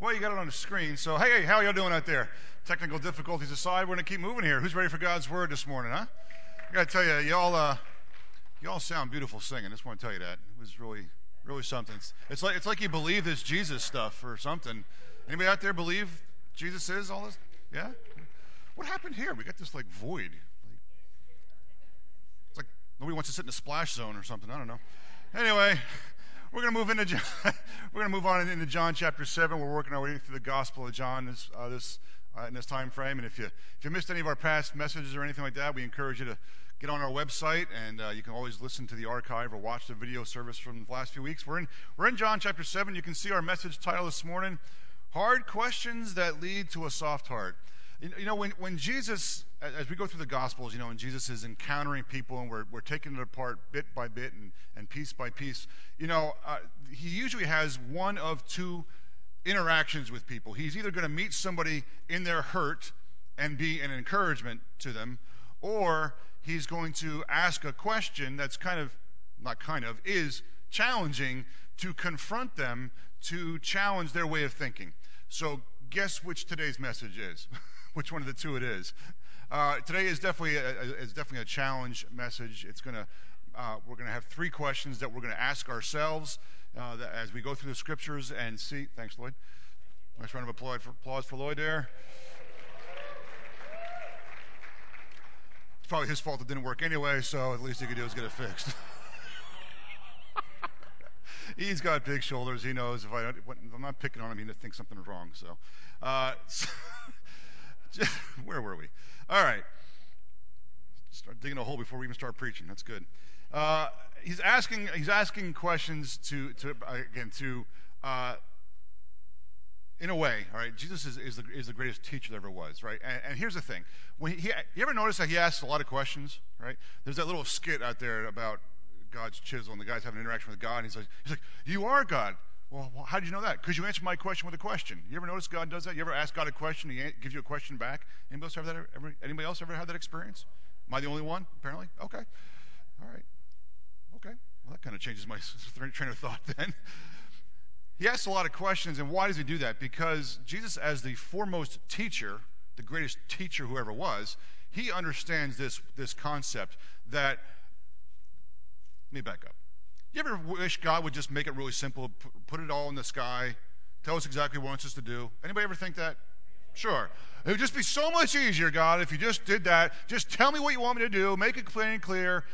Well, you got it on the screen. So, hey, how y'all doing out there? Technical difficulties aside, we're going to keep moving here. Who's ready for God's Word this morning, huh? I got to tell you, y'all sound beautiful singing. I just want to tell you that. It was really something. It's like you believe this Jesus stuff or something. Anybody out there believe Jesus is all this? Yeah? What happened here? We got this, void. It's like nobody wants to sit in the splash zone or something. I don't know. Anyway, we're going to move on into John chapter 7. We're working our way through the Gospel of John in this time frame. And if you missed any of our past messages or anything like that, we encourage you to get on our website, and you can always listen to the archive or watch the video service from the last few weeks. We're in John chapter 7. You can see our message title this morning: Hard Questions That Lead to a Soft Heart. You know, when Jesus, as we go through the Gospels, and Jesus is encountering people, and we're taking it apart bit by bit and piece by piece, he usually has one of two interactions with people. He's either going to meet somebody in their hurt and be an encouragement to them, or he's going to ask a question that's is challenging, to confront them, to challenge their way of thinking. So guess which today's message is. Which one of the two it is. Today is definitely a challenge message. We're going to have three questions that we're going to ask ourselves as we go through the scriptures and see. Thanks, Lloyd. Nice round of applause for Lloyd there. It's probably his fault it didn't work anyway, so at least he could do is get it fixed. He's got big shoulders. He knows if I'm not picking on him, he thinks something's wrong. So, where were we? All right. Start digging a hole before we even start preaching. That's good. He's asking questions to in a way, all right. Jesus is the greatest teacher there ever was, right? And here's the thing: you ever notice that he asks a lot of questions, right? There's that little skit out there about God's chisel, and the guy's having an interaction with God, and he's like, "You are God." Well, how did you know that? Because you answered my question with a question. You ever notice God does that? You ever ask God a question, he gives you a question back? Anybody else ever had that experience? Am I the only one, apparently? Okay. All right. Okay. Well, that kind of changes my train of thought then. He asks a lot of questions, and why does he do that? Because Jesus, as the foremost teacher, the greatest teacher who ever was, he understands this concept that, let me back up. You ever wish God would just make it really simple, put it all in the sky, tell us exactly what he wants us to do? Anybody ever think that? Sure. It would just be so much easier, God, if you just did that. Just tell me what you want me to do, make it plain and clear,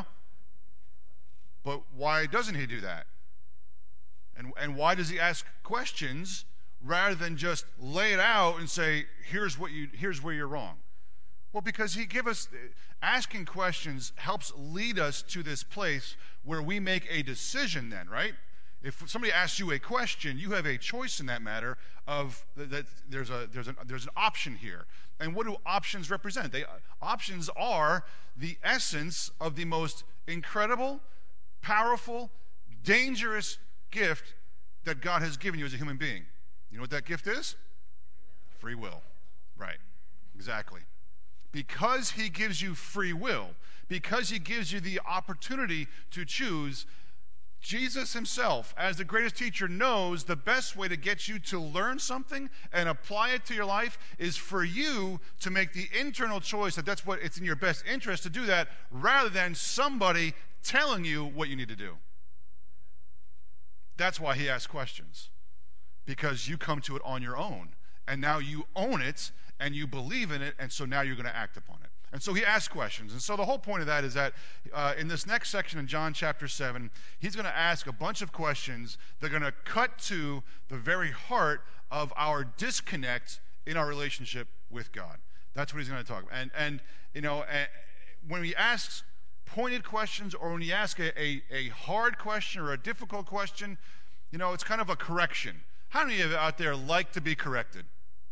But why doesn't he do that? And why does he ask questions rather than just lay it out and say, here's where you're wrong? Well, because asking questions helps lead us to this place where we make a decision then, right? If somebody asks you a question, you have a choice in that matter of that there's an option here. And what do options represent? Options are the essence of the most incredible, powerful, dangerous gift that God has given you as a human being. You know what that gift is? Free will. Right. Exactly. Because he gives you free will, because he gives you the opportunity to choose, Jesus himself, as the greatest teacher, knows the best way to get you to learn something and apply it to your life is for you to make the internal choice that it's in your best interest to do that, rather than somebody telling you what you need to do. That's why he asks questions, because you come to it on your own, and now you own it, and you believe in it, and so now you're going to act upon it. And so he asks questions. And so the whole point of that is that in this next section in John chapter 7, he's going to ask a bunch of questions that are going to cut to the very heart of our disconnect in our relationship with God. That's what he's going to talk about. And when he asks pointed questions, or when he asks a hard question or a difficult question, it's kind of a correction. How many of you out there like to be corrected?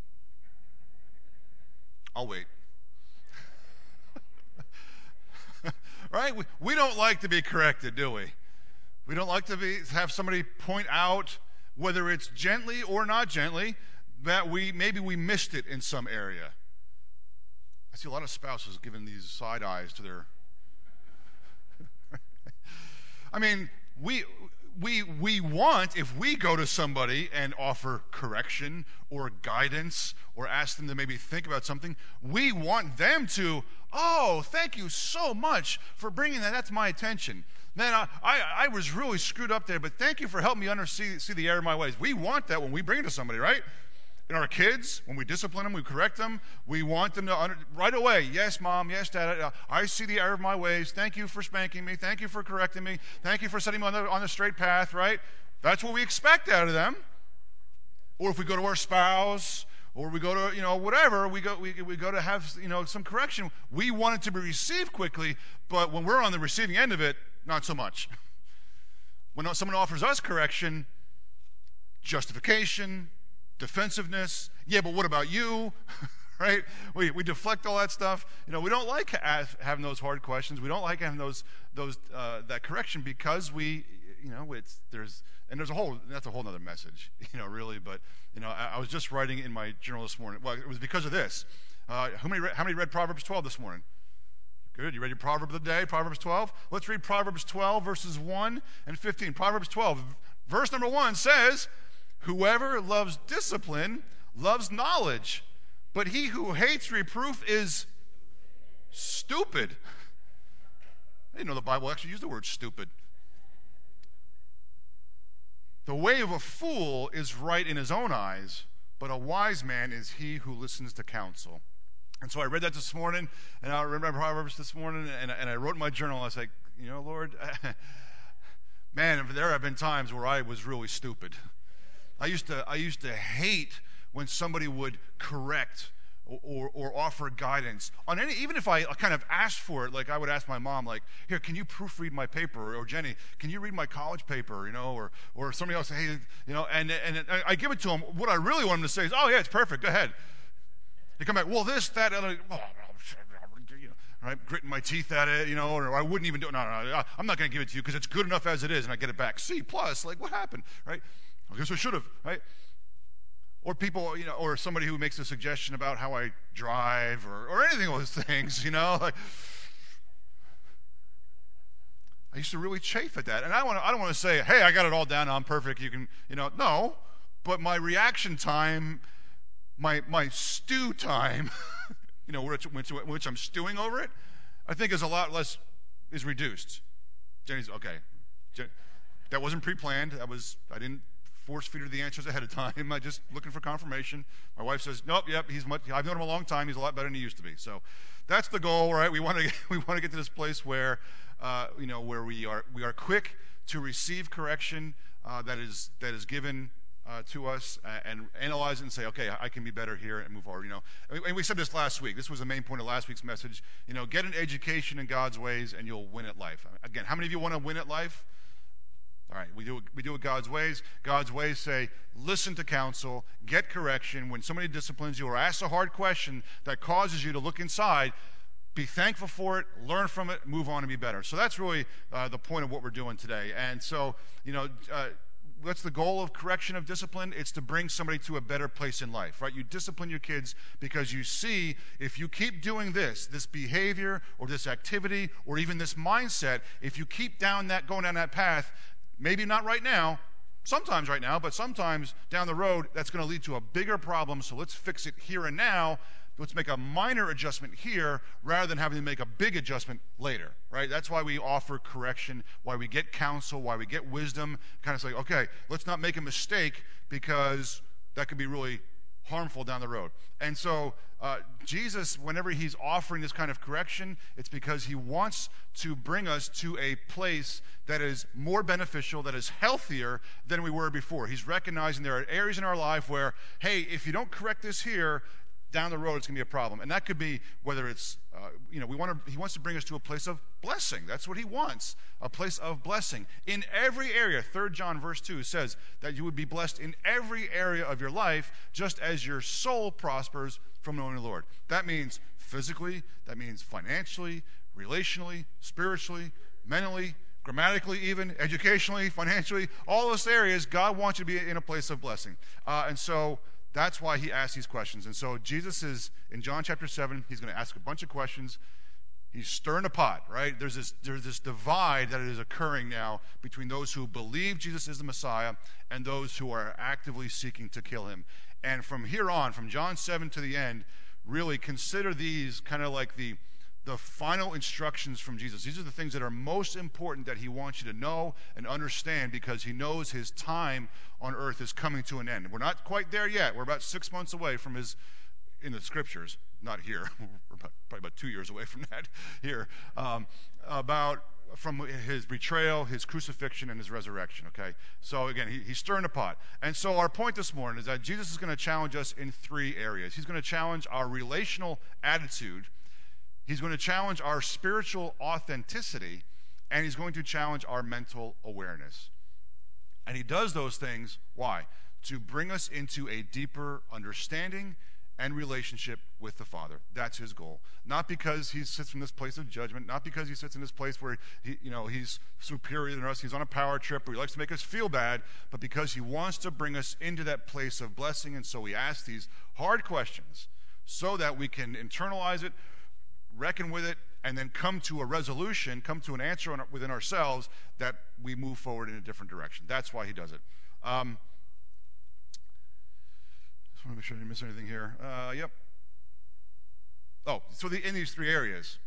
I'll wait. Right? We don't like to be corrected, do we? We don't like to have somebody point out, whether it's gently or not gently, that maybe we missed it in some area. I see a lot of spouses giving these side eyes to their... I mean, we want, if we go to somebody and offer correction or guidance or ask them to maybe think about something, we want them to, oh, thank you so much for bringing that to my attention. Man, I was really screwed up there, but thank you for helping me see the error of my ways. We want that when we bring it to somebody, right? And our kids, when we discipline them, we correct them, we want them to, right away, yes, Mom, yes, Dad, I see the error of my ways. Thank you for spanking me. Thank you for correcting me. Thank you for setting me on the straight path, right? That's what we expect out of them. Or if we go to our spouse, or we go to, whatever, we go to have, some correction, we want it to be received quickly, but when we're on the receiving end of it, not so much. When someone offers us correction, justification, defensiveness, yeah, but what about you? Right? We deflect all that stuff. We don't like having those hard questions. We don't like having that correction because there's a whole nother message, really. But I was just writing in my journal this morning. Well, it was because of this. How many read Proverbs 12 this morning? Good. You read your proverb of the day, Proverbs 12? Let's read Proverbs 12, verses 1 and 15. Proverbs 12, verse number 1 says, "Whoever loves discipline loves knowledge, but he who hates reproof is stupid." I didn't know the Bible actually used the word stupid. "The way of a fool is right in his own eyes, but a wise man is he who listens to counsel." And so I read that this morning, and I read my Proverbs this morning, and I wrote in my journal, I was like, Lord, man, there have been times where I was really stupid. I used to hate when somebody would correct or offer guidance on even if I kind of asked for it. Like I would ask my mom, like, "Here, can you proofread my paper?" Or "Jenny, can you read my college paper?" Or somebody else, "Hey, and I give it to them. What I really want them to say is, "Oh yeah, it's perfect. Go ahead." They come back, "Well, this, that," and right, gritting my teeth at it, or I wouldn't even do it. No, I'm not going to give it to you because it's good enough as it is, and I get it back C+. Like, what happened, right? I guess I should have, right? Or people, or somebody who makes a suggestion about how I drive or anything of those things, like, I used to really chafe at that. And I don't want to say, "Hey, I got it all down, I'm perfect, you can," no. But my reaction time, my stew time, which I'm stewing over it, I think is reduced. Jenny's, okay. That wasn't pre-planned. I didn't force feed her the answers ahead of time. I just looking for confirmation. My wife says, "Nope, yep, I've known him a long time. He's a lot better than he used to be." So that's the goal, right? We want to get to this place where, where we are quick to receive correction that is given to us and analyze it and say, okay, I can be better here and move forward. And we said this last week. This was the main point of last week's message. Get an education in God's ways and you'll win at life. Again, how many of you want to win at life? All right, we do it God's ways. God's ways say, listen to counsel, get correction. When somebody disciplines you or asks a hard question that causes you to look inside, be thankful for it, learn from it, move on and be better. So that's really the point of what we're doing today. And so, what's the goal of correction of discipline? It's to bring somebody to a better place in life, right? You discipline your kids because you see if you keep doing this behavior or this activity or even this mindset, if you keep going down that path, maybe not right now, sometimes right now, but sometimes down the road, that's going to lead to a bigger problem. So let's fix it here and now. Let's make a minor adjustment here rather than having to make a big adjustment later, right? That's why we offer correction, why we get counsel, why we get wisdom. Kind of say, okay, let's not make a mistake because that could be really harmful down the road. And so Jesus, whenever he's offering this kind of correction, it's because he wants to bring us to a place that is more beneficial, that is healthier than we were before. He's recognizing there are areas in our life where, hey, if you don't correct this here, down the road it's going to be a problem. And that could be whether it's, he wants to bring us to a place of blessing. That's what he wants, a place of blessing. In every area, 3 John verse 2 says that you would be blessed in every area of your life, just as your soul prospers from knowing the Lord. That means physically, that means financially, relationally, spiritually, mentally, grammatically even, educationally, financially, all those areas, God wants you to be in a place of blessing. And so that's why he asks these questions. And so Jesus is, in John chapter 7, he's going to ask a bunch of questions. He's stirring the pot, right? There's this divide that is occurring now between those who believe Jesus is the Messiah and those who are actively seeking to kill him. And from here on, from John 7 to the end, really consider these kind of like the final instructions from Jesus. These are the things that are most important that he wants you to know and understand, because he knows his time on earth is coming to an end. We're not quite there yet. We're about 6 months away from his, in the scriptures, not here. We're probably about 2 years away from that here. From his betrayal, his crucifixion, and his resurrection, okay? So again, he's stirring the pot. And so our point this morning is that Jesus is going to challenge us in 3 areas. He's going to challenge our relational attitude, he's going to challenge our spiritual authenticity, and he's going to challenge our mental awareness. And he does those things, why? To bring us into a deeper understanding and relationship with the Father. That's his goal. Not because he sits in this place of judgment, not because he sits in this place where he's superior than us, he's on a power trip, or he likes to make us feel bad, but because he wants to bring us into that place of blessing. And so he asks these hard questions so that we can internalize it, reckon with it, and then come to a resolution, come to an answer within ourselves that we move forward in a different direction. That's why he does it. Just want to make sure I didn't miss anything here. Yep. Oh, so in these 3 areas,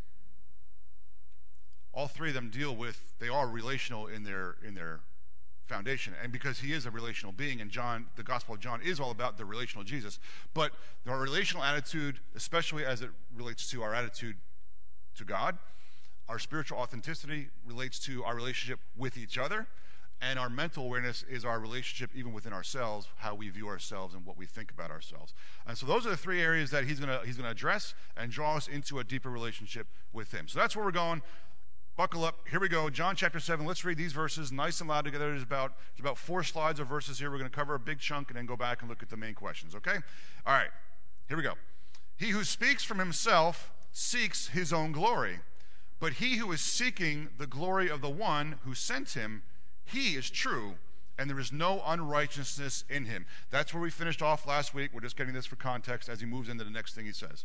all 3 of them they are relational in their foundation. And because he is a relational being, and the Gospel of John is all about the relational Jesus, but our relational attitude, especially as it relates to our attitude to God, our spiritual authenticity relates to our relationship with each other, and our mental awareness is our relationship even within ourselves, how we view ourselves and what we think about ourselves. And so those are the 3 areas that he's going to address and draw us into a deeper relationship with him. So that's where we're going. Buckle up. Here we go. John chapter 7. Let's read these verses nice and loud together. There's about 4 slides of verses here. We're going to cover a big chunk and then go back and look at the main questions, okay? All right. Here we go. He who speaks from himself seeks his own glory, but he who is seeking the glory of the one who sent him, he is true, and there is no unrighteousness in him. That's where we finished off last week. We're just getting this for context as he moves into the next thing he says.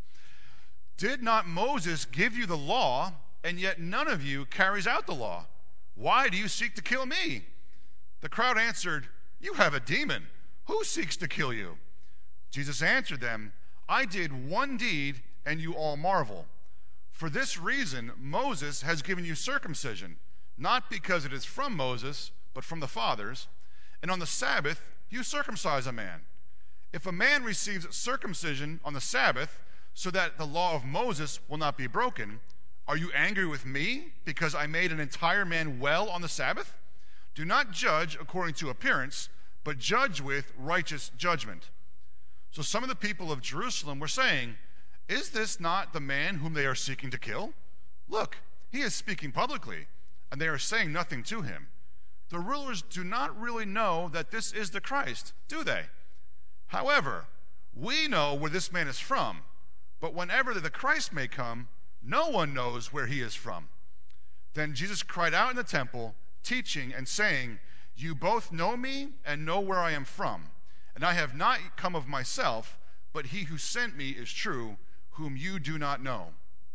Did not Moses give you the law, and yet none of you carries out the law? Why do you seek to kill me? The crowd answered, you have a demon. Who seeks to kill you? Jesus answered them, I did one deed, and you all marvel. For this reason, Moses has given you circumcision, not because it is from Moses, but from the fathers. And on the Sabbath, you circumcise a man. If a man receives circumcision on the Sabbath, so that the law of Moses will not be broken, are you angry with me because I made an entire man well on the Sabbath? Do not judge according to appearance, but judge with righteous judgment. So some of the people of Jerusalem were saying, is this not the man whom they are seeking to kill? Look, he is speaking publicly, and they are saying nothing to him. The rulers do not really know that this is the Christ, do they? However, we know where this man is from, but whenever the Christ may come, no one knows where he is from. Then Jesus cried out in the temple, teaching and saying, you both know me and know where I am from, and I have not come of myself, but he who sent me is true, whom you do not know.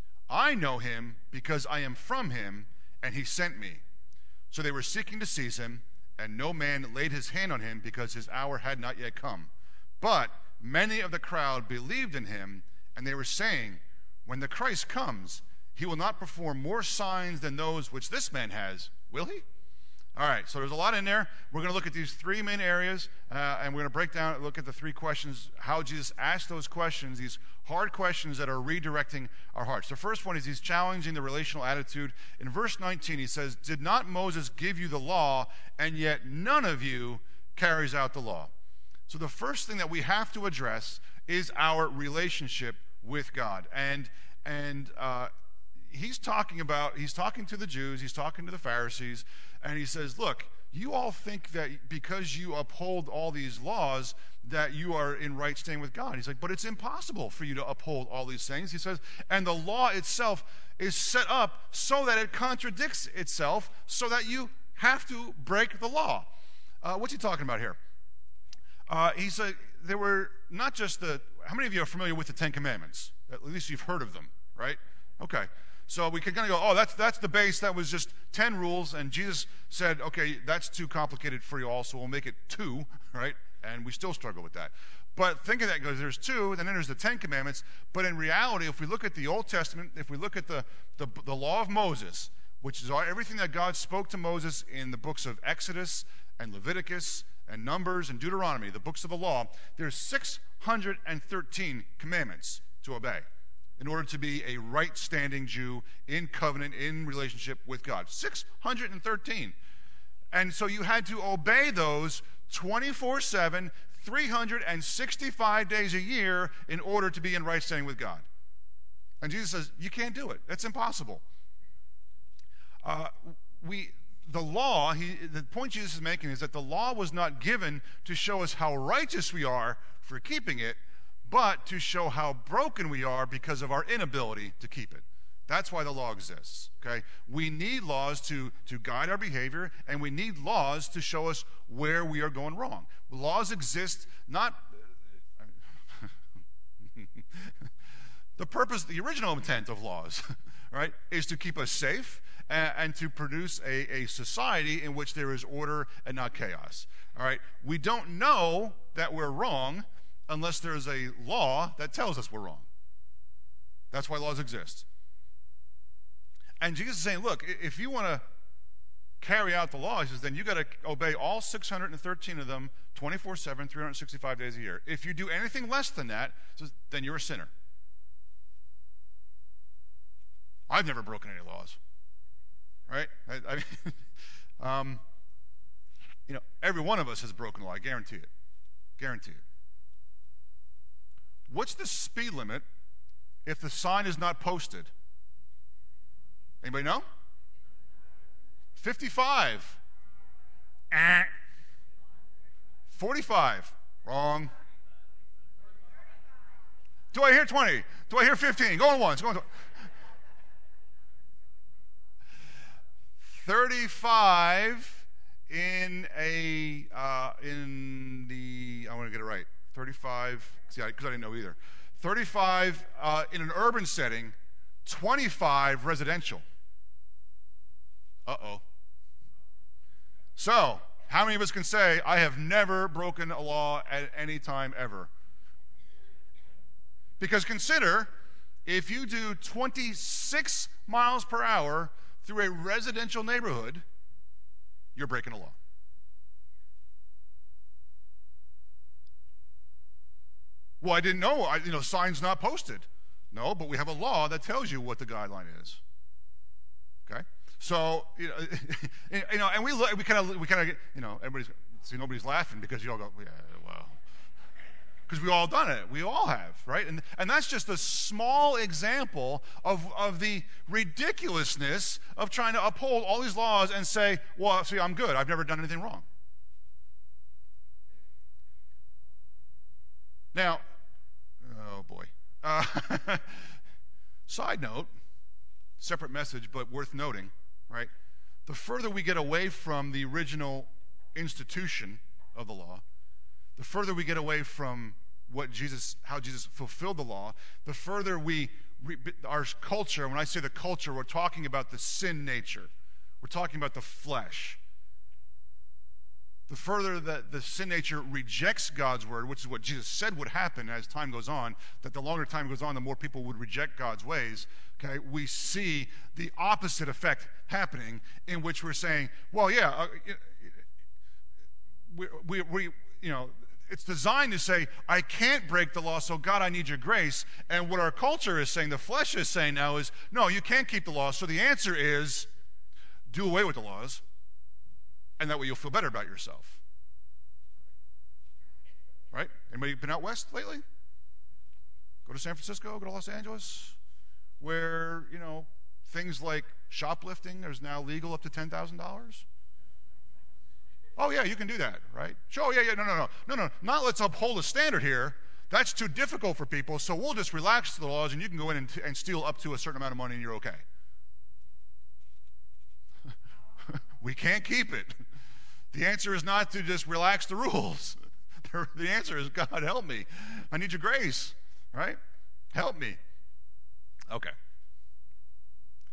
I know him because I am from him, and he sent me. So they were seeking to seize him, and no man laid his hand on him because his hour had not yet come. But many of the crowd believed in him, and they were saying, when the Christ comes, he will not perform more signs than those which this man has, will he? All right, so there's a lot in there. We're going to look at these 3 main areas, and we're going to break down and look at the 3 questions, how Jesus asked those questions, these hard questions that are redirecting our hearts. The first one is he's challenging the relational attitude. In verse 19, he says, did not Moses give you the law, and yet none of you carries out the law? So the first thing that we have to address is our relationship with God. And he's talking to the Jews, he's talking to the Pharisees, and he says, look, you all think that because you uphold all these laws that you are in right standing with God. He's like, but it's impossible for you to uphold all these things. He says, and the law itself is set up so that it contradicts itself, so that you have to break the law. What's he talking about here? He said there were not just how many of you are familiar with the 10 Commandments? At least you've heard of them, right? Okay. So we could kind of go, oh, that's the base. That was just 10 rules. And Jesus said, okay, that's too complicated for you all, so we'll make it 2, right? And we still struggle with that. But think of that, because there's 2, and then there's the 10 commandments. But in reality, if we look at the Old Testament, if we look at the law of Moses, which is everything that God spoke to Moses in the books of Exodus and Leviticus and Numbers and Deuteronomy, the books of the law, there's 613 commandments to obey in order to be a right-standing Jew in covenant, in relationship with God. 613. And so you had to obey those 24/7, 365 days a year in order to be in right standing with God. And Jesus says, you can't do it. That's impossible. The law, the point Jesus is making is that the law was not given to show us how righteous we are for keeping it, but to show how broken we are because of our inability to keep it. That's why the law exists, okay? We need laws to guide our behavior, and we need laws to show us where we are going wrong. Laws exist not... the original intent of laws, right, is to keep us safe and to produce a society in which there is order and not chaos, all right? We don't know that we're wrong unless there's a law that tells us we're wrong. That's why laws exist. And Jesus is saying, look, if you want to carry out the law, he says, then you got to obey all 613 of them 24/7, 365 days a year. If you do anything less than that, then you're a sinner. I've never broken any laws, right? I mean, every one of us has broken a law. I guarantee it. Guarantee it. What's the speed limit if the sign is not posted? Anybody know? 55. 45. Wrong. Do I hear 20? Do I hear 15? Going once. Going twice. 35 in the, I want to get it right. 35, see, because I didn't know either. 35 in an urban setting, 25 residential. Uh-oh. So, how many of us can say, I have never broken a law at any time ever? Because consider, if you do 26 miles per hour through a residential neighborhood, you're breaking a law. Well, I didn't know. Sign's not posted. No, but we have a law that tells you what the guideline is. Okay, so and we kind of everybody's see nobody's laughing because you all go, yeah, well, because we all done it. We all have, right? And that's just a small example of the ridiculousness of trying to uphold all these laws and say, well, see, I'm good. I've never done anything wrong. Now, oh boy. Side note, separate message, but worth noting, right? The further we get away from the original institution of the law, the further we get away from how Jesus fulfilled the law, the further our culture, when I say the culture, we're talking about the sin nature. We're talking about the flesh. The further that the sin nature rejects God's word, which is what Jesus said would happen as time goes on, that the longer time goes on, the more people would reject God's ways, okay, we see the opposite effect happening, in which we're saying, well, yeah, it's designed to say, I can't break the law, so God, I need your grace. And what our culture is saying, the flesh is saying now is, no, you can't keep the law. So the answer is, do away with the laws, and that way you'll feel better about yourself. Right? Anybody been out west lately? Go to San Francisco, go to Los Angeles, where, things like shoplifting is now legal up to $10,000. Oh, yeah, you can do that, right? Sure, yeah, no. Not let's uphold a standard here. That's too difficult for people, so we'll just relax the laws, and you can go in and steal up to a certain amount of money, and you're okay. We can't keep it. The answer is not to just relax the rules. The answer is, God, help me. I need your grace, right? Help me. Okay.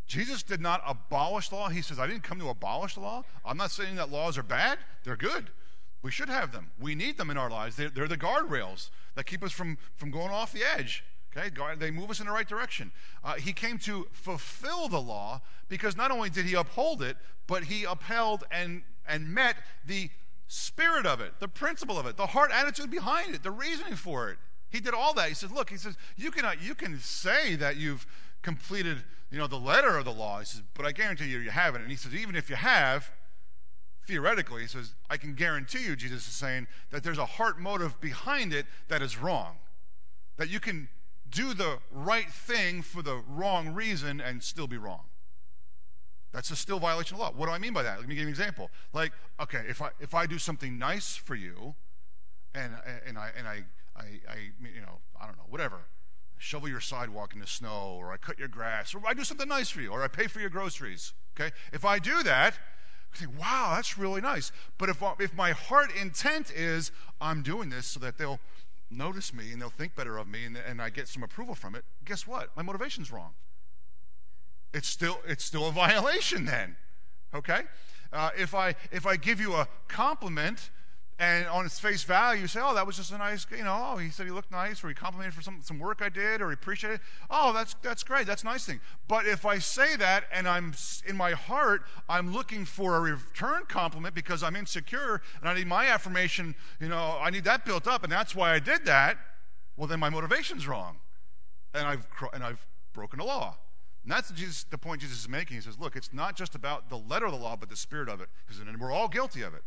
Jesus did not abolish the law. He says, I didn't come to abolish the law. I'm not saying that laws are bad. They're good. We should have them. We need them in our lives. They're the guardrails that keep us from going off the edge. Okay? They move us in the right direction. He came to fulfill the law because not only did he uphold it, but he upheld and met the spirit of it, the principle of it, the heart attitude behind it, the reasoning for it. He did all that. He says, look, you can say that you've completed, the letter of the law. He says, but I guarantee you haven't. And he says, even if you have, theoretically, he says, I can guarantee you, Jesus is saying, that there's a heart motive behind it that is wrong. That you can do the right thing for the wrong reason and still be wrong. That's a still violation of law. What do I mean by that? Let me give you an example. Like, okay, if I do something nice for you, and I don't know, whatever, I shovel your sidewalk in the snow, or I cut your grass, or I do something nice for you, or I pay for your groceries. Okay, if I do that, I think, wow, that's really nice. But if my heart intent is I'm doing this so that they'll notice me and they'll think better of me, and I get some approval from it, guess what? My motivation's wrong. It's still a violation then. Okay? If I give you a compliment and on its face value you say, oh, that was just a nice, oh, he said he looked nice, or he complimented for some work I did, or he appreciated it. Oh, that's great. That's a nice thing. But if I say that and I'm in my heart, I'm looking for a return compliment because I'm insecure and I need my affirmation, I need that built up, and that's why I did that. Well, then my motivation's wrong, and I've broken the law. And that's the point Jesus is making. He says, look, it's not just about the letter of the law, but the spirit of it. Because we're all guilty of it.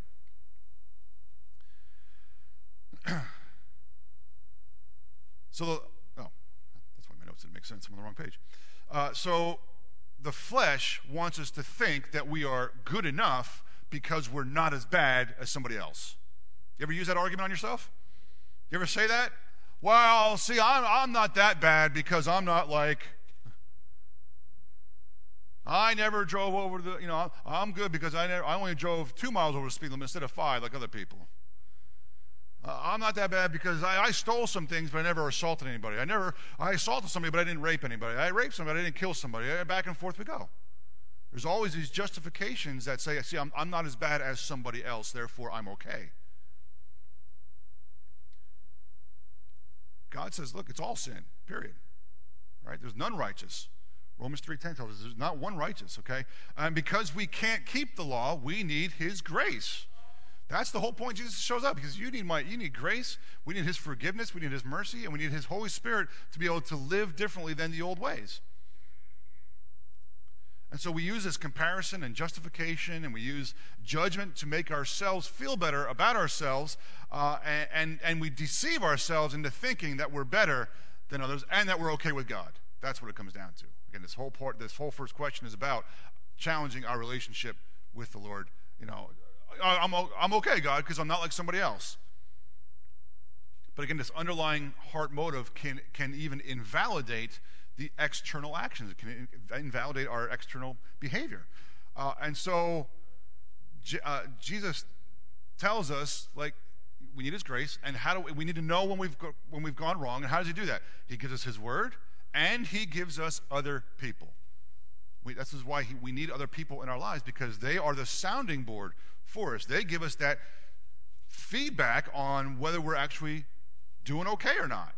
That's why my notes didn't make sense. I'm on the wrong page. So the flesh wants us to think that we are good enough because we're not as bad as somebody else. You ever use that argument on yourself? You ever say that? Well, see, I'm not that bad because I'm not like... I never drove over I'm good because I only drove 2 miles over the speed limit instead of 5 like other people. I'm not that bad because I stole some things, but I never assaulted anybody. I assaulted somebody, but I didn't rape anybody. I raped somebody, but I didn't kill somebody. Back and forth we go. There's always these justifications that say, see, I'm not as bad as somebody else, therefore I'm okay. God says, look, it's all sin, period. Right? There's none righteous. Romans 3:10 tells us there's not one righteous, okay? And because we can't keep the law, we need his grace. That's the whole point Jesus shows up, because you need grace, we need his forgiveness, we need his mercy, and we need his Holy Spirit to be able to live differently than the old ways. And so we use this comparison and justification, and we use judgment to make ourselves feel better about ourselves, and we deceive ourselves into thinking that we're better than others and that we're okay with God. That's what it comes down to. Again, this whole first question is about challenging our relationship with the Lord. I'm okay, God, because I'm not like somebody else. But again, this underlying heart motive can even invalidate the external actions. It can invalidate our external behavior. And so Jesus tells us, like, we need his grace, and we need to know when we've gone wrong. And how does he do that? He gives us his word, and he gives us other people. This is why we need other people in our lives, because they are the sounding board for us. They give us that feedback on whether we're actually doing okay or not.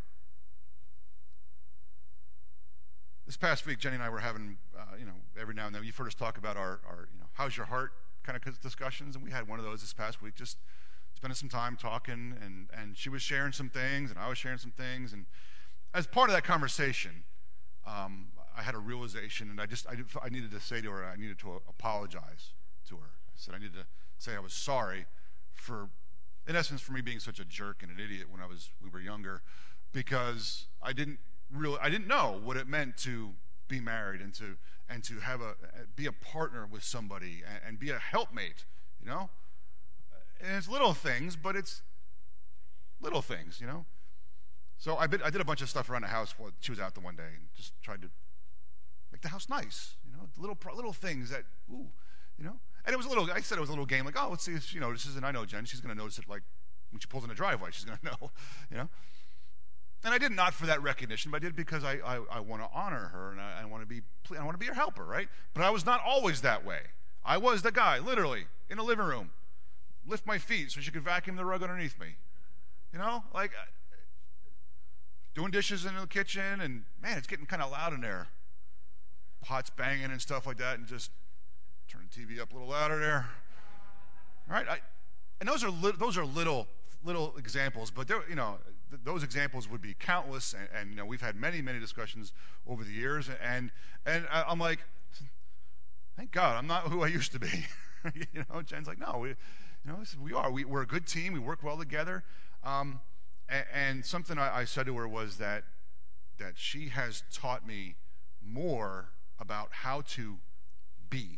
This past week, Jenny and I were having, every now and then, you've heard us talk about our how's your heart kind of discussions, and we had one of those this past week, just spending some time talking, and she was sharing some things, and I was sharing some things, and as part of that conversation, I had a realization, and I needed to say to her, I needed to apologize to her. I said I needed to say I was sorry for, in essence, for me being such a jerk and an idiot when we were younger, because I didn't know what it meant to be married and to be a partner with somebody and be a helpmate, And it's little things, but it's little things, So I did a bunch of stuff around the house while she was out the one day, and just tried to make the house nice, little things that, And it was I said it was a little game, like, oh, let's see if she notices, and I know Jen, she's going to notice it, like, when she pulls in the driveway, she's going to know, And I did not for that recognition, but I did because I want to honor her, and I want to be her helper, right? But I was not always that way. I was the guy, literally, in the living room, lift my feet so she could vacuum the rug underneath me. You know, like doing dishes in the kitchen, and man, it's getting kind of loud in there. Pots banging and stuff like that, and just turn the TV up a little louder there. All right, and those are little examples, but there, those examples would be countless, and we've had many discussions over the years, and I'm like, thank God I'm not who I used to be. Jen's like, no, we're a good team. We work well together. And something I said to her was that she has taught me more about how to be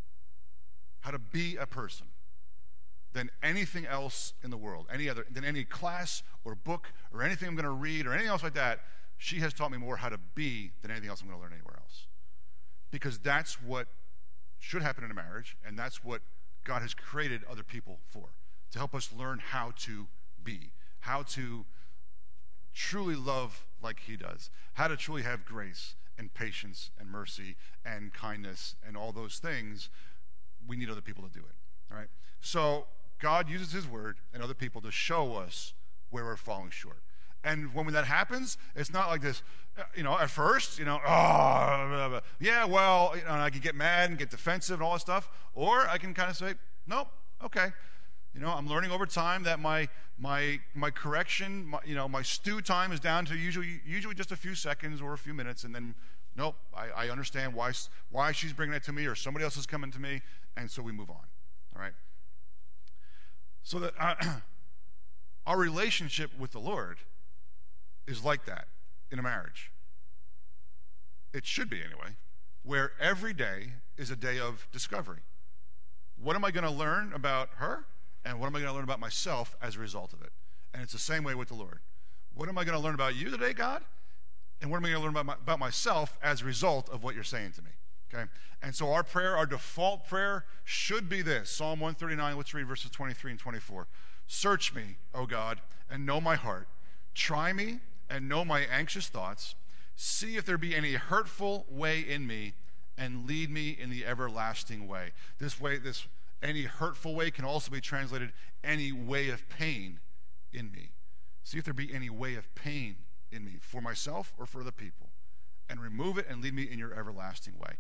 a person than anything else in the world, than any class or book or anything I'm going to read or anything else like that. She has taught me more how to be than anything else I'm going to learn anywhere else. Because that's what should happen in a marriage, and that's what God has created other people for, to help us learn how to be, how to truly love like he does, how to truly have grace and patience and mercy and kindness and all those things. We need other people to do it, all right? So God uses his word and other people to show us where we're falling short. And when that happens, it's not like this, at first, and I can get mad and get defensive and all that stuff. Or I can kind of say, nope, okay. I'm learning over time that my correction, my stew time is down to usually just a few seconds or a few minutes. And then, nope, I understand why she's bringing it to me or somebody else is coming to me. And so we move on, all right? So that our relationship with the Lord is like that in a marriage. It should be anyway, where every day is a day of discovery. What am I going to learn about her, and what am I going to learn about myself as a result of it? And it's the same way with the Lord. What am I going to learn about you today, God? And what am I going to learn about myself as a result of what you're saying to me? Okay? And so our default prayer should be this. Psalm 139, let's read verses 23 and 24. Search me, O God, and know my heart. Try me and know my anxious thoughts. See if there be any hurtful way in me, and lead me in the everlasting way. This any hurtful way can also be translated any way of pain in me. See if there be any way of pain in me, for myself or for the people, and remove it and lead me in your everlasting way.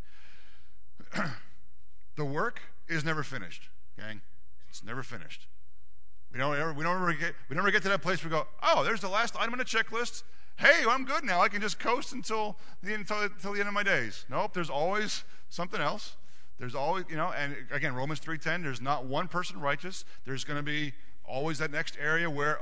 The work is never finished, gang. It's never finished. We don't ever get to that place where we go, oh, there's the last item on the checklist. Hey, I'm good now. I can just coast until the end of my days. Nope, there's always something else. There's always, and again, Romans 3:10, there's not one person righteous. There's going to be always that next area where,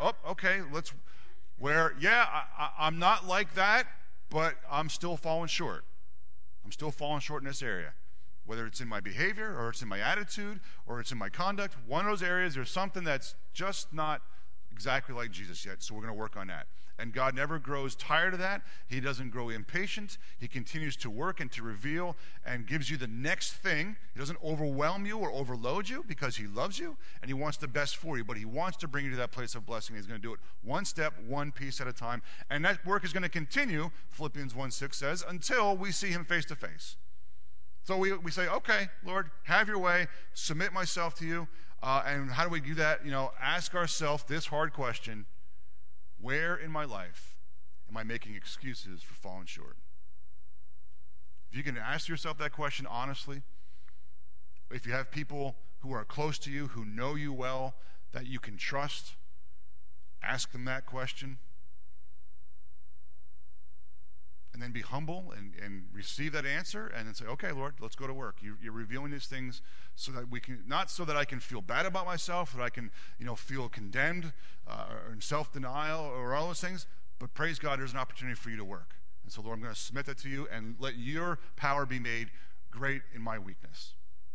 I'm not like that, but I'm still falling short. I'm still falling short in this area. Whether it's in my behavior or it's in my attitude or it's in my conduct, one of those areas, there's something that's just not exactly like Jesus yet, so we're going to work on that. And God never grows tired of that. He doesn't grow impatient. He continues to work and to reveal and gives you the next thing. He doesn't overwhelm you or overload you because he loves you and he wants the best for you, but he wants to bring you to that place of blessing. He's going to do it one step, one piece at a time. And that work is going to continue, Philippians 1:6 says, until we see him face to face. So we say, okay, Lord, have your way, submit myself to you. And how do we do that? Ask ourselves this hard question: where in my life am I making excuses for falling short? If you can ask yourself that question honestly, if you have people who are close to you, who know you well, that you can trust, ask them that question. And then be humble and receive that answer and then say, okay, Lord, let's go to work. You're revealing these things so that we can, not so that I can feel bad about myself, that I can, feel condemned or in self-denial or all those things, but praise God, there's an opportunity for you to work. And so, Lord, I'm going to submit that to you and let your power be made great in my weakness.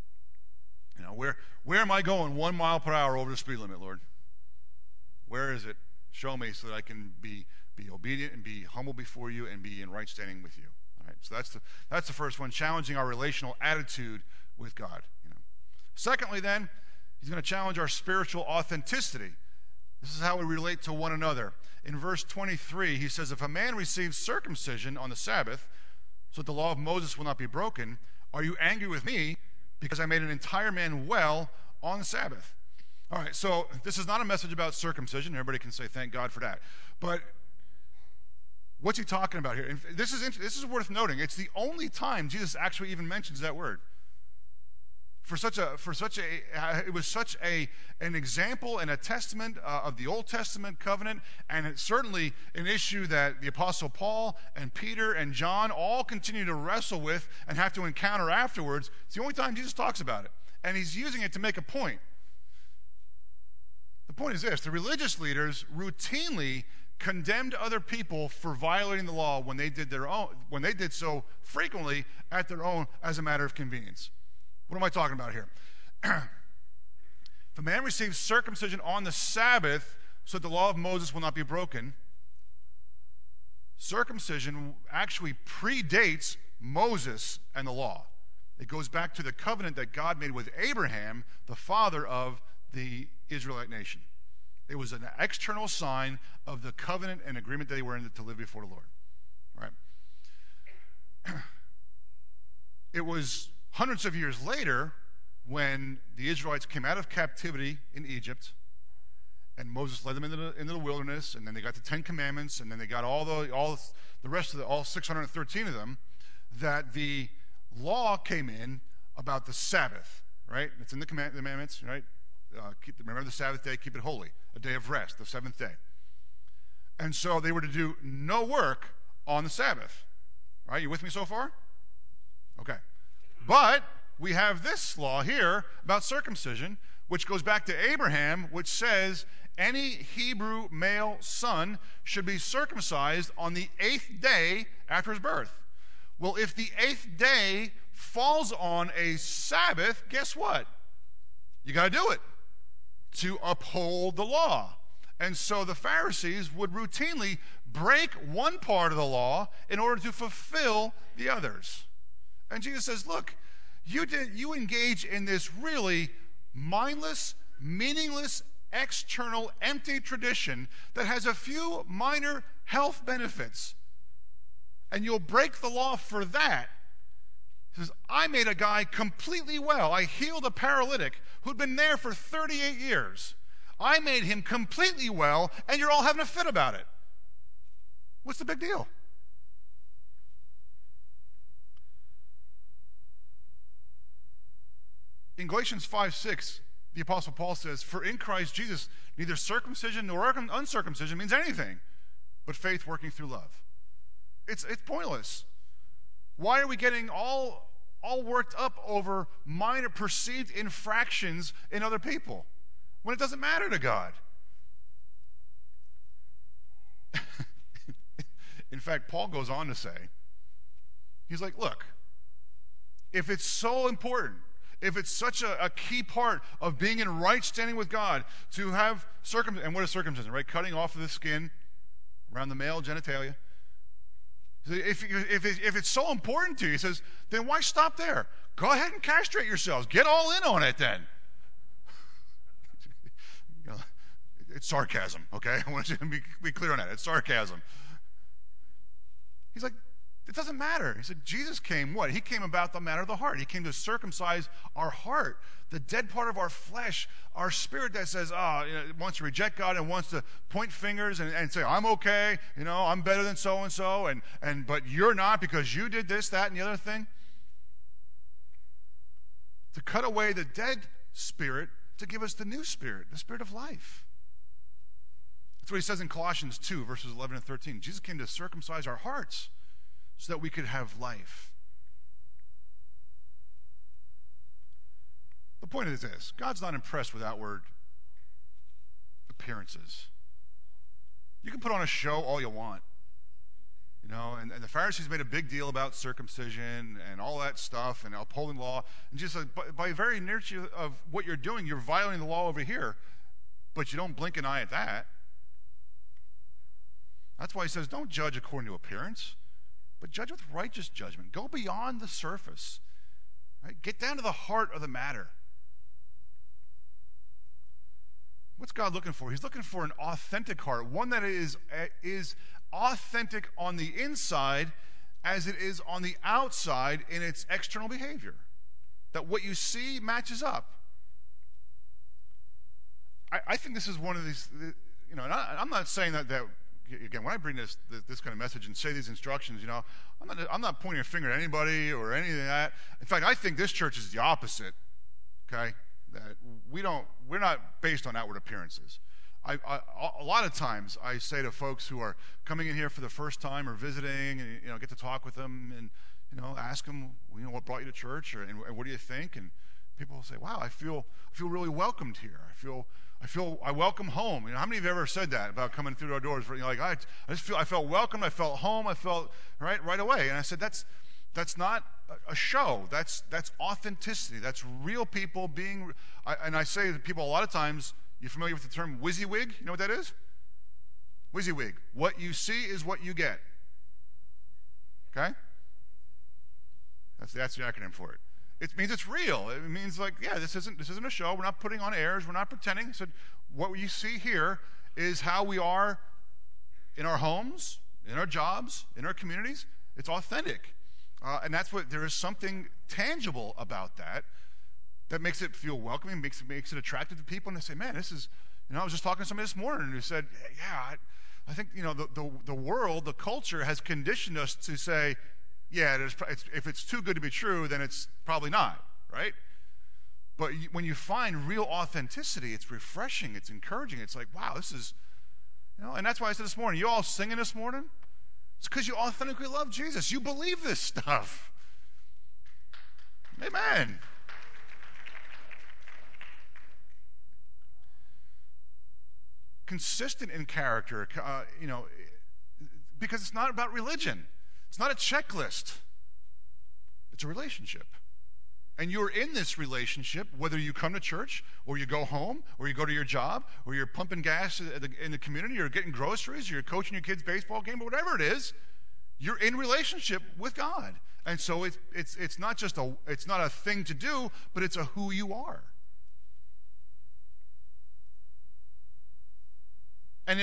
Where am I going 1 mile per hour over the speed limit, Lord? Where is it? Show me so that I can be obedient and be humble before you and be in right standing with you. All right, so that's the first one, challenging our relational attitude with God. Secondly, then, he's going to challenge our spiritual authenticity. This is how we relate to one another. In verse 23, he says, if a man receives circumcision on the Sabbath, so that the law of Moses will not be broken, are you angry with me because I made an entire man well on the Sabbath? All right, so this is not a message about circumcision. Everybody can say thank God for that. But what's he talking about here? And this is worth noting. It's the only time Jesus actually even mentions that word. It was such an example and a testament of the Old Testament covenant, and it's certainly an issue that the Apostle Paul and Peter and John all continue to wrestle with and have to encounter afterwards. It's the only time Jesus talks about it, and he's using it to make a point. The point is this: the religious leaders routinely condemned other people for violating the law when they did so frequently at their own as a matter of convenience. What am I talking about here? If a man receives circumcision on the Sabbath so that the law of Moses will not be broken, circumcision actually predates Moses and the law. It goes back to the covenant that God made with Abraham, the father of the Israelite nation. It was an external sign of the covenant and agreement that they were in to live before the Lord. Right? It was hundreds of years later, when the Israelites came out of captivity in Egypt, and Moses led them into the wilderness, and then they got the 10 Commandments, and then they got all the rest of all 613 of them, that the law came in about the Sabbath, right? It's in the commandments, right? Remember the Sabbath day, keep it holy, a day of rest, the seventh day. And so they were to do no work on the Sabbath. Right? You with me so far? Okay. But we have this law here about circumcision, which goes back to Abraham, which says any Hebrew male son should be circumcised on the 8th day after his birth. Well, if the 8th day falls on a Sabbath, guess what? You got to do it to uphold the law. And so the Pharisees would routinely break one part of the law in order to fulfill the others. And Jesus says, look, you engage in this really mindless, meaningless, external, empty tradition that has a few minor health benefits. And you'll break the law for that. He says, I made a guy completely well. I healed a paralytic who'd been there for 38 years. I made him completely well, and you're all having a fit about it. What's the big deal? In Galatians 5:6, the Apostle Paul says, for in Christ Jesus, neither circumcision nor uncircumcision means anything, but faith working through love. It's pointless. Why are we getting all worked up over minor perceived infractions in other people when it doesn't matter to God? In fact, Paul goes on to say, he's like, look, if it's so important, if it's such a key part of being in right standing with God to have circumcision, and what is circumcision, right? Cutting off of the skin around the male genitalia. If it's so important to you, he says, then why stop there? Go ahead and castrate yourselves. Get all in on it then. It's sarcasm, okay? I want you to be clear on that. It's sarcasm. He's like, it doesn't matter. He said, Jesus came what? He came about the matter of the heart. He came to circumcise our heart, the dead part of our flesh, our spirit that says, wants to reject God and wants to point fingers and say, I'm okay, I'm better than so-and-so, but you're not because you did this, that, and the other thing. To cut away the dead spirit to give us the new spirit, the spirit of life. That's what he says in Colossians 2, verses 11 and 13. Jesus came to circumcise our hearts so that we could have life. The point is this: God's not impressed with outward appearances. You can put on a show all you want. And the Pharisees made a big deal about circumcision and all that stuff and upholding law. And just by very nature of what you're doing, you're violating the law over here, but you don't blink an eye at that. That's why he says, don't judge according to appearance, but judge with righteous judgment. Go beyond the surface. Right? Get down to the heart of the matter. What's God looking for? He's looking for an authentic heart, one that is authentic on the inside as it is on the outside in its external behavior. That what you see matches up. I think this is one of these, and I'm not saying that again, when I bring this kind of message and say these instructions, I'm not pointing a finger at anybody or anything like that. In fact, I think this church is the opposite. Okay, that we're not based on outward appearances. A lot of times I say to folks who are coming in here for the first time or visiting, and get to talk with them and ask them, what brought you to church, and what do you think? And people will say, "Wow, I feel really welcomed here. I welcome home." How many of you have ever said that about coming through our doors? I felt welcomed. I felt home. I felt right away. And I said, that's not a show. That's authenticity. That's real people being. And I say to people a lot of times, you familiar with the term WYSIWYG? You know what that is? WYSIWYG. What you see is what you get. Okay? That's the acronym for it. It means it's real. It means this isn't a show. We're not putting on airs. We're not pretending. So what you see here is how we are in our homes, in our jobs, in our communities. It's authentic. And there is something tangible about that makes it feel welcoming, makes it attractive to people. And they say, "Man, this is," I was just talking to somebody this morning who said, "Yeah, I think, the world, the culture has conditioned us to say, yeah, if it's too good to be true, then it's probably not," right? But when you find real authenticity, it's refreshing, it's encouraging. It's like, wow, this is, and that's why I said this morning, you all singing this morning? It's because you authentically love Jesus. You believe this stuff. Amen. Consistent in character, because it's not about religion. It's not a checklist. It's a relationship. And you're in this relationship, whether you come to church, or you go home, or you go to your job, or you're pumping gas in the community, or getting groceries, or you're coaching your kid's baseball game, or whatever it is, you're in relationship with God. And so it's not just it's not a thing to do, but it's a who you are. And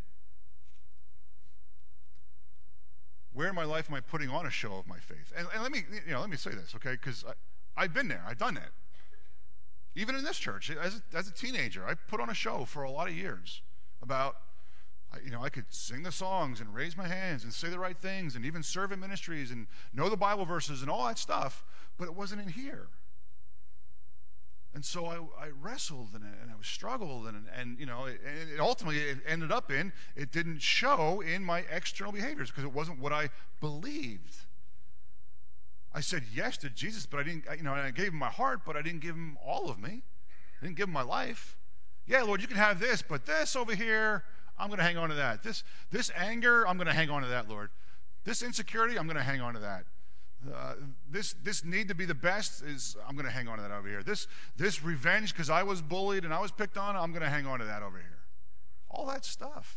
where in my life am I putting on a show of my faith? And let me say this, okay? Because I've been there. I've done that. Even in this church, as a teenager, I put on a show for a lot of years about, I could sing the songs and raise my hands and say the right things and even serve in ministries and know the Bible verses and all that stuff, but it wasn't in here. And so I wrestled and I struggled and it ultimately it ended up in, it didn't show in my external behaviors because it wasn't what I believed. I said yes to Jesus, but I didn't, I gave him my heart, but I didn't give him all of me. I didn't give him my life. Yeah, Lord, you can have this, but this over here, I'm going to hang on to that. This anger, I'm going to hang on to that, Lord. This insecurity, I'm going to hang on to that. This need to be the best I'm going to hang on to that over here. This revenge because I was bullied and I was picked on, I'm going to hang on to that over here. All that stuff.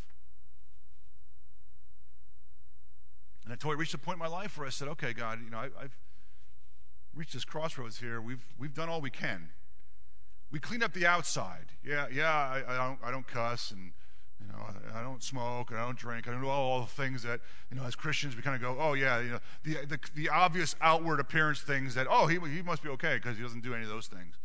And until I reached a point in my life where I said, okay, God, I've reached this crossroads here. We've done all we can. We cleaned up the outside. I don't cuss and I don't smoke and I don't drink. I don't do all the things that as Christians we kind of go, oh yeah, the obvious outward appearance things that he must be okay because he doesn't do any of those things.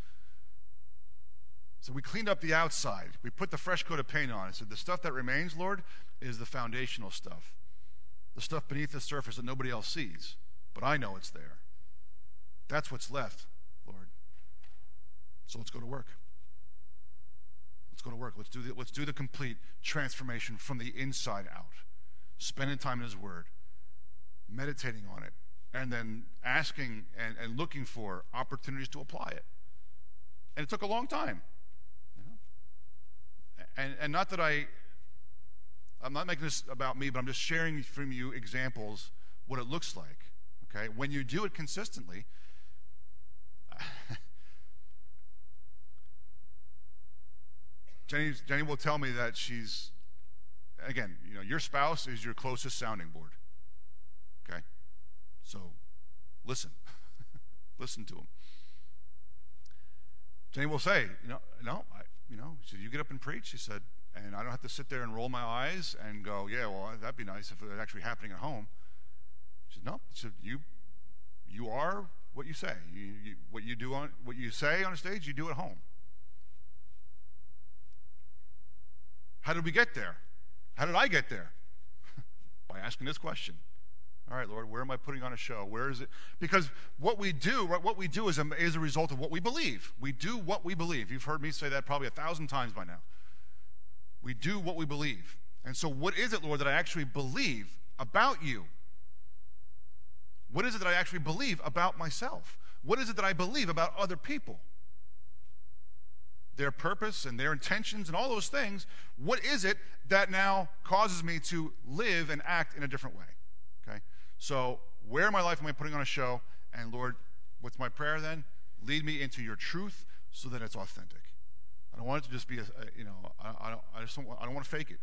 So we cleaned up the outside. We put the fresh coat of paint on. I said, the stuff that remains, Lord, is the foundational stuff, the stuff beneath the surface that nobody else sees, but I know it's there. That's what's left, Lord. So let's go to work. Let's go to work. Let's do the complete transformation from the inside out. Spending time in His Word, meditating on it, and then asking and looking for opportunities to apply it. And it took a long time. And not that I'm not making this about me, but I'm just sharing from you examples what it looks like. Okay, when you do it consistently. Jenny will tell me that she's, again, your spouse is your closest sounding board. Okay? So, listen. Listen to him. Jenny will say, He said, you get up and preach. He said, and I don't have to sit there and roll my eyes and go, yeah, well, that'd be nice if it was actually happening at home. He said, no. He said, you are what you say. What you say on a stage, you do at home. How did we get there? How did I get there? By asking this question. All right, Lord, where am I putting on a show? Where is it? Because what we do, right, what we do is a result of what we believe. We do what we believe. You've heard me say that probably 1,000 times by now. We do what we believe. And so what is it, Lord, that I actually believe about you? What is it that I actually believe about myself? What is it that I believe about other people? Their purpose and their intentions and all those things. What is it that now causes me to live and act in a different way? Okay? So where in my life am I putting on a show? And Lord, what's my prayer then? Lead me into your truth so that it's authentic. I don't want it to just be I don't want to fake it.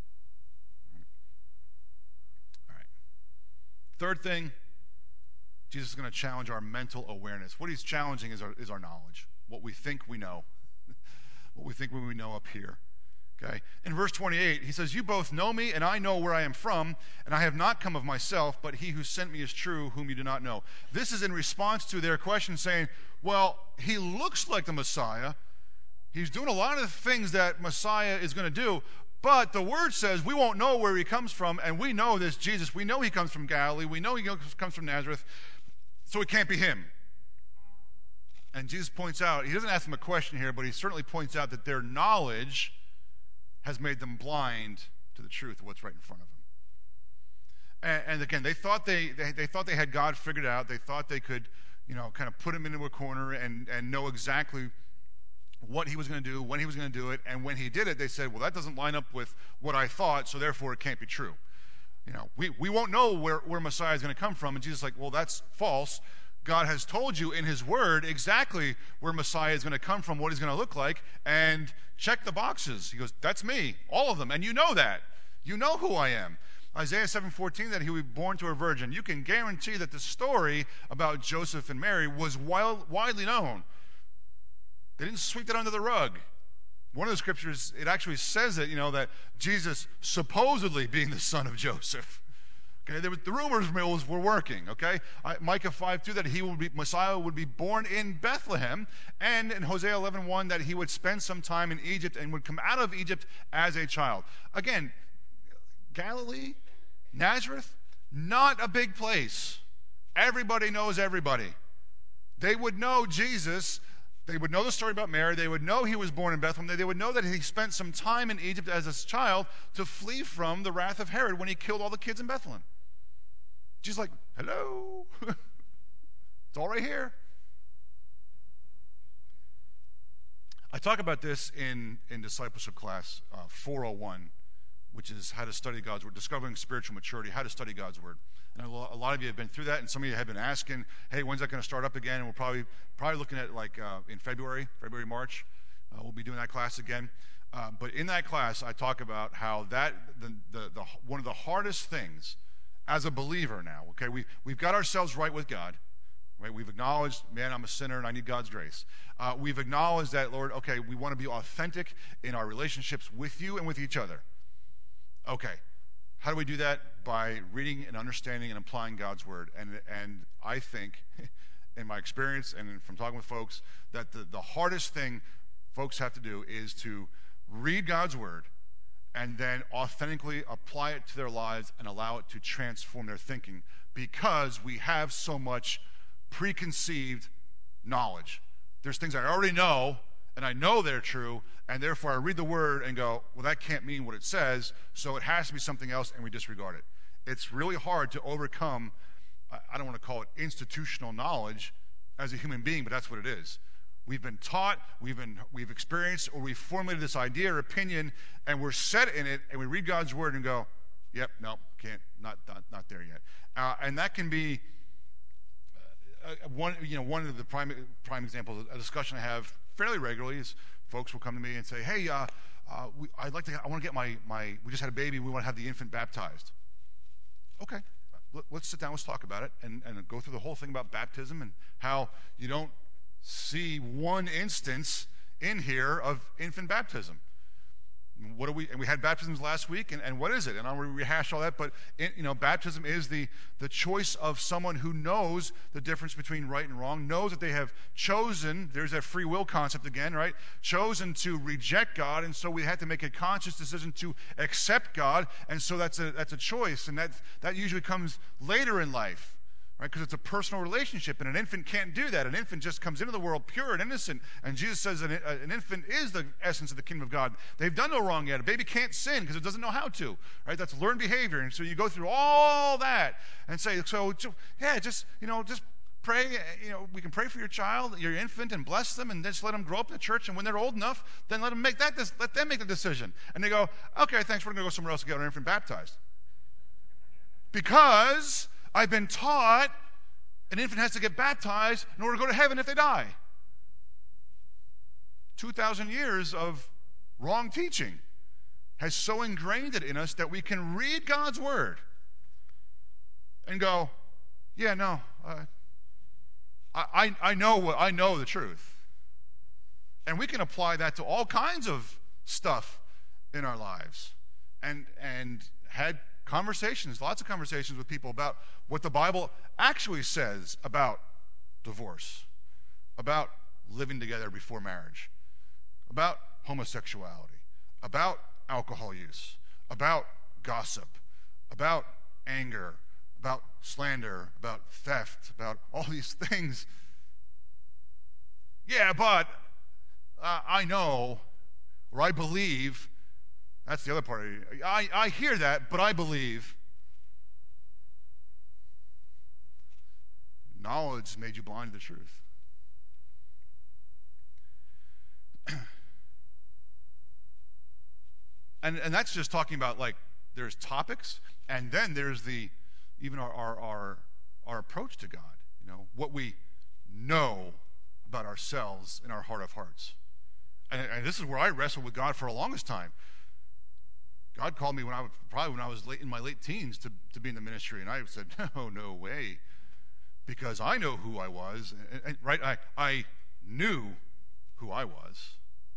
All right. Third thing, Jesus is going to challenge our mental awareness. What he's challenging is our knowledge, what we think we know, what we think we know up here. Okay? In verse 28, he says, you both know me, and I know where I am from, and I have not come of myself, but he who sent me is true, whom you do not know. This is in response to their question saying, well, he looks like the Messiah. He's doing a lot of the things that Messiah is going to do, but the word says we won't know where he comes from, and we know this Jesus. We know he comes from Galilee. We know he comes from Nazareth, so it can't be him. And Jesus points out, he doesn't ask them a question here, but he certainly points out that their knowledge has made them blind to the truth of what's right in front of them. And again, they thought they had God figured out. They thought they could, kind of put him into a corner and know exactly what he was going to do, when he was going to do it, and when he did it, they said, well, that doesn't line up with what I thought, so therefore it can't be true. We won't know where Messiah is going to come from. And Jesus is like, well, that's false. God has told you in his word exactly where Messiah is going to come from, what he's going to look like, and check the boxes. He goes, that's me, all of them, and you know that. You know who I am. Isaiah 7:14, that he would be born to a virgin. You can guarantee that the story about Joseph and Mary was widely known. They didn't sweep that under the rug. One of the scriptures, it actually says that, that Jesus supposedly being the son of Joseph. Okay, the rumors mills were working. Okay, Micah 5:2 that Messiah would be born in Bethlehem, and in Hosea 11:1 that he would spend some time in Egypt and would come out of Egypt as a child. Again, Galilee, Nazareth, not a big place. Everybody knows everybody. They would know Jesus. They would know the story about Mary. They would know he was born in Bethlehem. They would know that he spent some time in Egypt as a child to flee from the wrath of Herod when he killed all the kids in Bethlehem. Jesus like, hello. It's all right here. I talk about this in discipleship class 401, which is how to study God's word, discovering spiritual maturity, how to study God's word. And a lot of you have been through that, and some of you have been asking, hey, when's that going to start up again? And we're probably looking at in February, March. We'll be doing that class again. But in that class, I talk about how the one of the hardest things as a believer now, okay, we've got ourselves right with God, right? We've acknowledged, man, I'm a sinner and I need God's grace. We've acknowledged that, Lord, okay, we want to be authentic in our relationships with you and with each other. Okay. How do we do that? By reading and understanding and applying God's word. And I think, in my experience and from talking with folks, that the hardest thing folks have to do is to read God's word and then authentically apply it to their lives and allow it to transform their thinking, because we have so much preconceived knowledge. There's things I already know, and I know they're true, and therefore I read the word and go, well, that can't mean what it says, so it has to be something else, and we disregard it. It's really hard to overcome, I don't want to call it institutional knowledge as a human being, but that's what it is. We've been taught, we've experienced, or we've formulated this idea or opinion, and we're set in it, and we read God's word and go, yep, no, can't, not there yet. And that can be one of the prime examples. A discussion I have fairly regularly is folks will come to me and say, hey, I want to get my we just had a baby, we want to have the infant baptized. Okay, let's sit down, let's talk about it, and go through the whole thing about baptism and how you don't see one instance in here of infant baptism. And we had baptisms last week, and what is it? And I don't want to rehash all that, but baptism is the choice of someone who knows the difference between right and wrong, knows that they have chosen, there's that free will concept again, right? Chosen to reject God, and so we had to make a conscious decision to accept God, and so that's a choice, and that usually comes later in life. Right, because it's a personal relationship, and an infant can't do that. An infant just comes into the world pure and innocent, and Jesus says an infant is the essence of the kingdom of God. They've done no wrong yet. A baby can't sin because it doesn't know how to. Right, that's learned behavior, and so you go through all that and say, just pray. We can pray for your child, your infant, and bless them, and just let them grow up in the church. And when they're old enough, then let them make the decision. And they go, okay, thanks. We're going to go somewhere else to get our infant baptized because I've been taught an infant has to get baptized in order to go to heaven if they die. 2,000 years of wrong teaching has so ingrained it in us that we can read God's word and go, yeah, no, I know the truth. And we can apply that to all kinds of stuff in our lives. And had lots of conversations with people about what the Bible actually says about divorce, about living together before marriage, about homosexuality, about alcohol use, about gossip, about anger, about slander, about theft, about all these things. Yeah, but I know, or I believe. That's the other part of it. I hear that, but I believe. Knowledge made you blind to the truth. and that's just talking about, like, there's topics, and then there's even our approach to God. What we know about ourselves in our heart of hearts. And this is where I wrestled with God for the longest time. God called me when I was in my late teens to be in the ministry, and I said, no way, because I know who I was, and right? I knew who I was.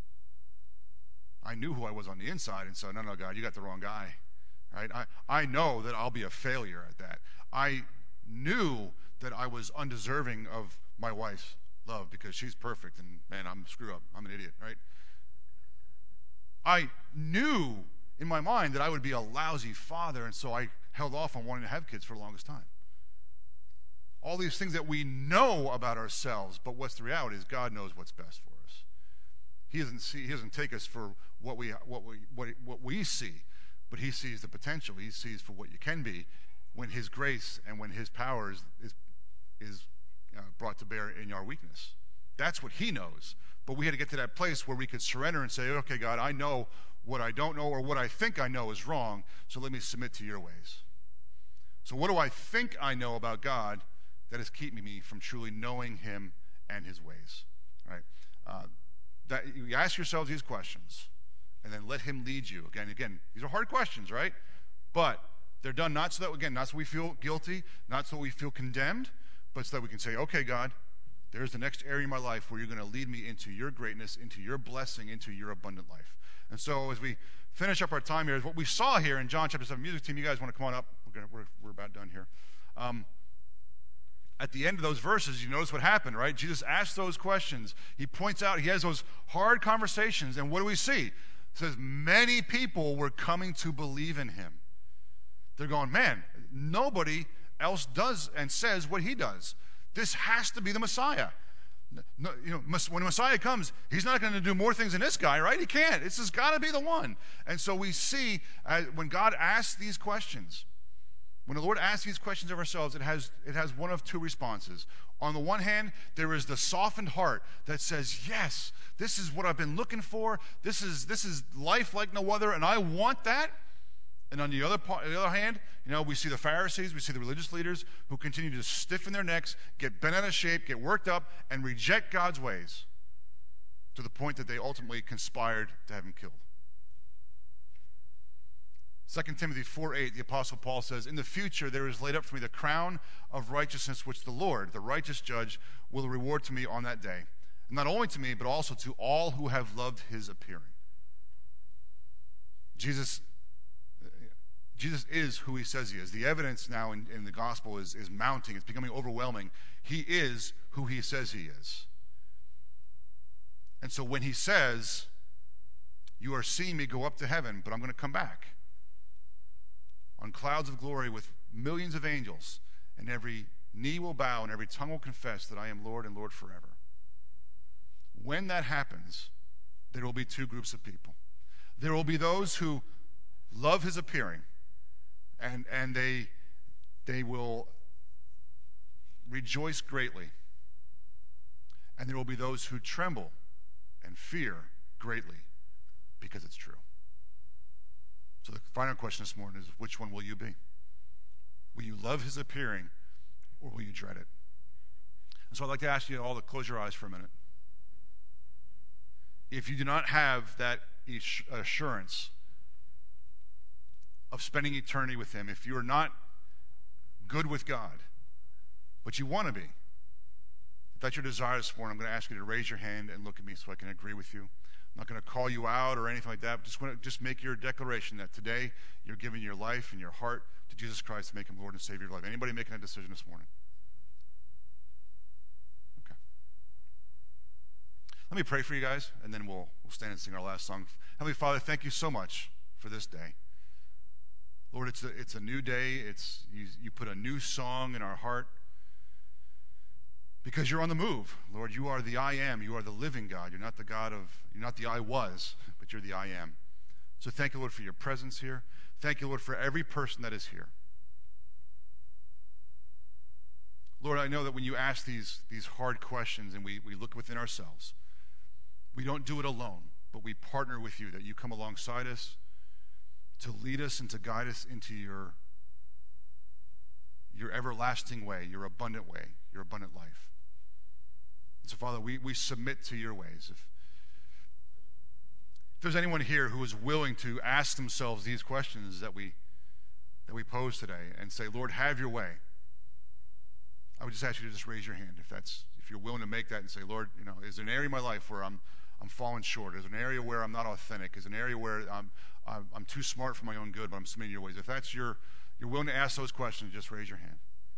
I knew who I was on the inside, and so no, God, you got the wrong guy, right? I know that I'll be a failure at that. I knew that I was undeserving of my wife's love because she's perfect, and man, I'm a screw up. I'm an idiot, right? I knew in my mind that I would be a lousy father, and so I held off on wanting to have kids for the longest time. All these things that we know about ourselves, but what's the reality is God knows what's best for us. He doesn't take us for what we see, but He sees the potential. He sees for what you can be when His grace and when His power is brought to bear in your weakness. That's what He knows. But we had to get to that place where we could surrender and say, okay, God, I know what I don't know or what I think I know is wrong, so let me submit to your ways. So what do I think I know about God that is keeping me from truly knowing Him and His ways? Right? That you ask yourselves these questions, and then let Him lead you. Again, these are hard questions, right? But they're done not so that we feel guilty, not so that we feel condemned, but so that we can say, okay, God, there's the next area in my life where you're going to lead me into your greatness, into your blessing, into your abundant life. And so as we finish up our time here, what we saw here in John chapter 7, music team, you guys want to come on up? We're about done here. At the end of those verses, you notice what happened, right? Jesus asked those questions. He points out, he has those hard conversations, and what do we see? It says many people were coming to believe in him. They're going, man, nobody else does and says what he does. This has to be the Messiah. No, when the Messiah comes, he's not going to do more things than this guy, right? He can't. This has got to be the one. And so we see when God asks these questions, when the Lord asks these questions of ourselves, it has one of two responses. On the one hand, there is the softened heart that says, yes, this is what I've been looking for. This is life like no other, and I want that. And on the other hand, we see the Pharisees, we see the religious leaders who continue to stiffen their necks, get bent out of shape, get worked up, and reject God's ways to the point that they ultimately conspired to have him killed. 2 Timothy 4:8, the Apostle Paul says, in the future there is laid up for me the crown of righteousness which the Lord, the righteous judge, will reward to me on that day. not only to me, but also to all who have loved his appearing. Jesus is who he says he is. The evidence now in the gospel is mounting. It's becoming overwhelming. He is who he says he is. And so when he says, you are seeing me go up to heaven, but I'm going to come back on clouds of glory with millions of angels, and every knee will bow and every tongue will confess that I am Lord and Lord forever. When that happens, there will be two groups of people. There will be those who love his appearing, and they will rejoice greatly. And there will be those who tremble and fear greatly because it's true. So the final question this morning is, which one will you be? Will you love his appearing, or will you dread it? And so I'd like to ask you all to close your eyes for a minute. If you do not have that assurance of spending eternity with him, if you are not good with God, but you want to be, if that's your desire this morning, I'm going to ask you to raise your hand and look at me so I can agree with you. I'm not going to call you out or anything like that. Just make your declaration that today you're giving your life and your heart to Jesus Christ to make him Lord and Savior of your life. Anybody making that decision this morning? Okay. Let me pray for you guys, and then we'll stand and sing our last song. Heavenly Father, thank you so much for this day. Lord, it's a new day. You put a new song in our heart because you're on the move. Lord, you are the I am. You are the living God. You're not the I was, but you're the I am. So thank you, Lord, for your presence here. Thank you, Lord, for every person that is here. Lord, I know that when you ask these hard questions and we look within ourselves, we don't do it alone, but we partner with you, that you come alongside us to lead us and to guide us into your everlasting way, your abundant way, your abundant life. And so, Father, we submit to your ways. If there's anyone here who is willing to ask themselves these questions that we pose today and say, Lord, have your way, I would just ask you to just raise your hand if you're willing to make that and say, Lord, is there an area in my life where I'm falling short? Is there an area where I'm not authentic? Is there an area where I'm too smart for my own good, but I'm submitting your ways? If that's you're willing to ask those questions, just raise your hand.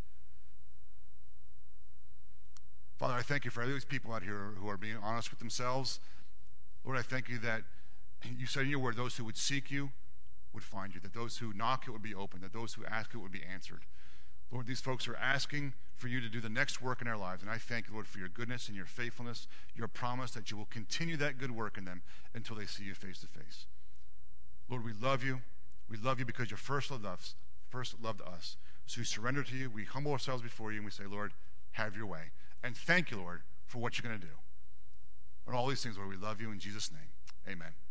Father, I thank you for all these people out here who are being honest with themselves. Lord, I thank you that you said in your word, those who would seek you would find you, that those who knock, it would be open, that those who ask, it would be answered. Lord, these folks are asking for you to do the next work in their lives, and I thank you, Lord, for your goodness and your faithfulness, your promise that you will continue that good work in them until they see you face to face. Lord, we love you. We love you because you first loved us. So we surrender to you. We humble ourselves before you, and we say, Lord, have your way. And thank you, Lord, for what you're going to do. And all these things, Lord, we love you in Jesus' name. Amen.